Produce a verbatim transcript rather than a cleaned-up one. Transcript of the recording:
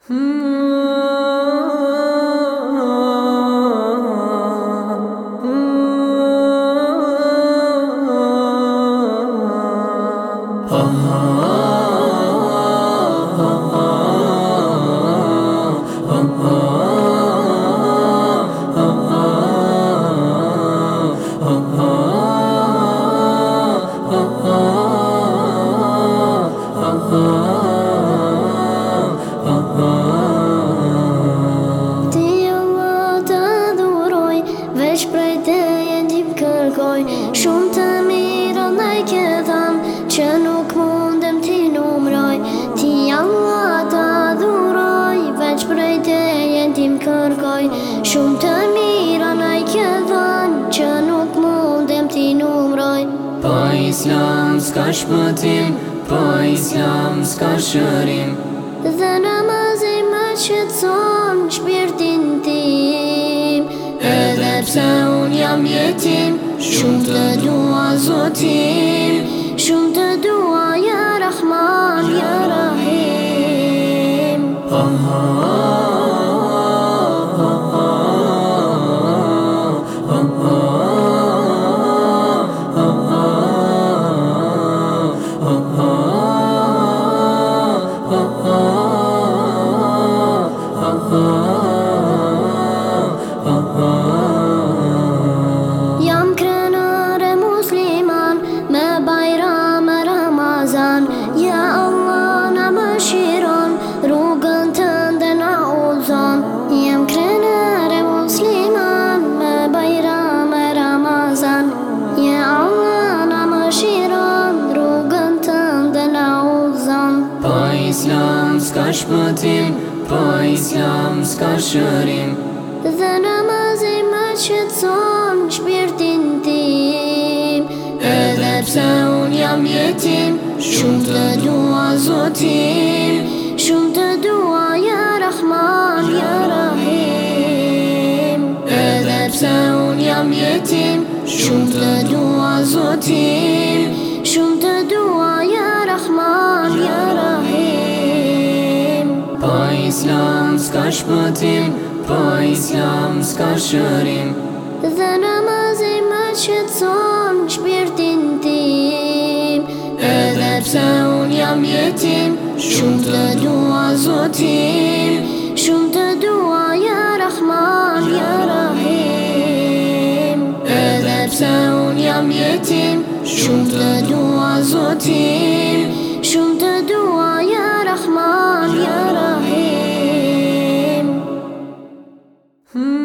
Shumë të mirë ndaj ke tham, që nuk mundem t'i numroj. Ti Allah të adhuroj, veç prej teje t'im kërkoj. Shumë të mirë ndaj ke tham, që nuk mundem t'i numroj. Pa Islam s'ka shpëtim, pa Islam s'ka shërim. Dhe namazi më qëtëson shpirtin tim, edhe pse unë jam jetim, shumë të dua Zotim, shumë të dua ja Rahman, ja Rahim. Jam krenare musliman, me bajram e Ramazan. Ja Allah na më shiron, rrugën tënde na udhëzon. Jam krenare musliman, me bajram e Ramazan. Ja Allah na më shiron, rrugën tënde na udhëzon. Pa Islam s'ka shpëtim, pa Islam s'ka shërim. Dhe namazi më qëtëson shpirtin tim, edhe pse unë jam jetim, shumë të dua Zotim, shumë të dua ja Rahman, ja Rahim. edhe pse unë jam jetim, shumë të dua Zotim, shumë të dua ja Rahman, ja Rahim. pa Islam s'ka shpëtim, pa Islam s'ka shërim. Dhe namazi më qëtëson shpirtin tim, edhe pse unë jam jetim, shumë të dua Zotim, shumë të dua ja Rahman, ja Rahim. edhe pse unë jam jetim, shumë të dua Zotim, shumë të dua ja Rahman, ja Rahim.